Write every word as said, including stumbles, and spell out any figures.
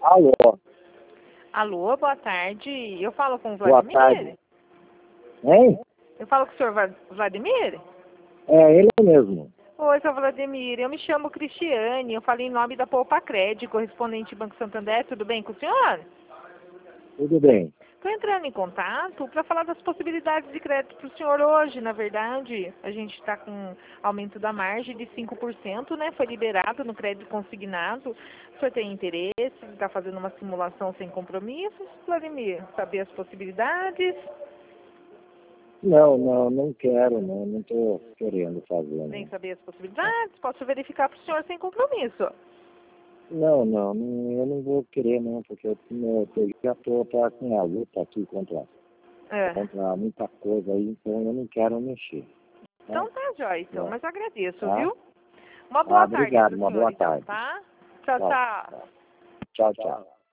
Alô? Alô, boa tarde. Eu falo com o Boa Vladimir? tarde. Hein? Eu falo com o senhor Va- Vladimir? É ele mesmo. Oi, seu Vladimir. Eu me chamo Cristiane. Eu falei em nome da Poupa Crédito, correspondente Banco Santander. Tudo bem com o senhor? Tudo bem. Estou entrando em contato para falar das possibilidades de crédito para o senhor hoje. Na verdade, a gente está com aumento da margem de cinco por cento, né? Foi liberado no crédito consignado. O senhor tem interesse? Está fazendo uma simulação sem compromissos, Vladimir? Saber as possibilidades? Não, não, não quero, não. Não estou querendo fazer, Nem não. saber as possibilidades? Posso verificar para o senhor sem compromisso. Não, não, não, eu não vou querer, não, porque eu, eu, eu já estou com a luta aqui contra, É. contra muita coisa aí, então eu não quero mexer. Tá? Então tá, jóia, então. É. Mas agradeço, Tá? viu? Uma boa Ah, tarde obrigado, para o uma senhor, boa então, tarde. tá? Tchau, Tchau, tchau. tchau. Tchau, tchau.